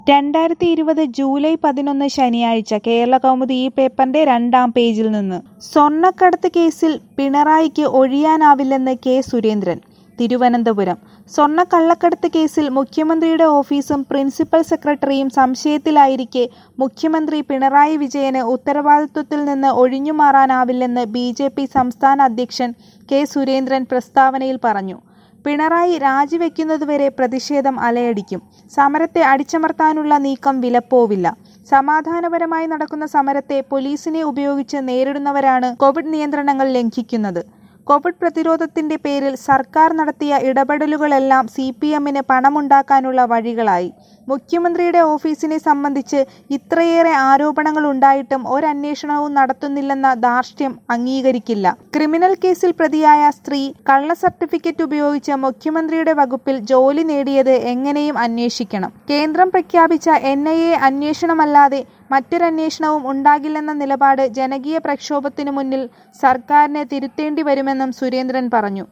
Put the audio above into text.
2020 July 11 ശനിയാഴ്ച കേരളകൗമുദി ഈ പേപ്പറിന്റെ 2-ാം പേജിൽ നിന്ന്. സ്വർണ്ണക്കടത്ത് കേസിൽ പിണറായിക്ക് ഒഴിയാനാവില്ലെന്ന് കെ സുരേന്ദ്രൻ. തിരുവനന്തപുരം. സ്വർണ്ണക്കള്ളക്കടത്ത് കേസിൽ മുഖ്യമന്ത്രിയുടെ ഓഫീസും പ്രിൻസിപ്പൽ സെക്രട്ടറിയും സംശയത്തിലായിരിക്കെ മുഖ്യമന്ത്രി പിണറായി വിജയന് ഉത്തരവാദിത്വത്തിൽ നിന്ന് ഒഴിഞ്ഞുമാറാനാവില്ലെന്ന് ബിജെപി സംസ്ഥാന അധ്യക്ഷൻ കെ സുരേന്ദ്രൻ പ്രസ്താവനയിൽ പറഞ്ഞു. പിണറായി രാജിവെക്കുന്നതുവരെ പ്രതിഷേധം അലയടിക്കും. സമരത്തെ അടിച്ചമർത്താനുള്ള നീക്കം വിലപ്പോവില്ല. സമാധാനപരമായി നടക്കുന്ന സമരത്തെ പോലീസിനെ ഉപയോഗിച്ച് നേരിടുന്നവരാണ് കോവിഡ് നിയന്ത്രണങ്ങൾ ലംഘിക്കുന്നത്. കോവിഡ് പ്രതിരോധത്തിന്റെ പേരിൽ സർക്കാർ നടത്തിയ ഇടപെടലുകളെല്ലാം സിപിഎമ്മിന് പണമുണ്ടാക്കാനുള്ള വഴികളായി. മുഖ്യമന്ത്രിയുടെ ഓഫീസിനെ സംബന്ധിച്ച് ഇത്രയേറെ ആരോപണങ്ങൾ ഉണ്ടായിട്ടും ഒരന്വേഷണവും നടത്തുന്നില്ലെന്ന ധാർഷ്ട്യം അംഗീകരിക്കില്ല. ക്രിമിനൽ കേസിൽ പ്രതിയായ സ്ത്രീ കള്ള സർട്ടിഫിക്കറ്റ് ഉപയോഗിച്ച് മുഖ്യമന്ത്രിയുടെ വകുപ്പിൽ ജോലി നേടിയത് എങ്ങനെയും അന്വേഷിക്കണം. കേന്ദ്രം പ്രഖ്യാപിച്ച NIA അന്വേഷണമല്ലാതെ മറ്റൊരന്വേഷണവും ഉണ്ടാകില്ലെന്ന നിലപാട് ജനകീയ പ്രക്ഷോഭത്തിനു മുന്നിൽ സർക്കാരിന് തിരുത്തേണ്ടി വരുമെന്നും സുരേന്ദ്രൻ പറഞ്ഞു.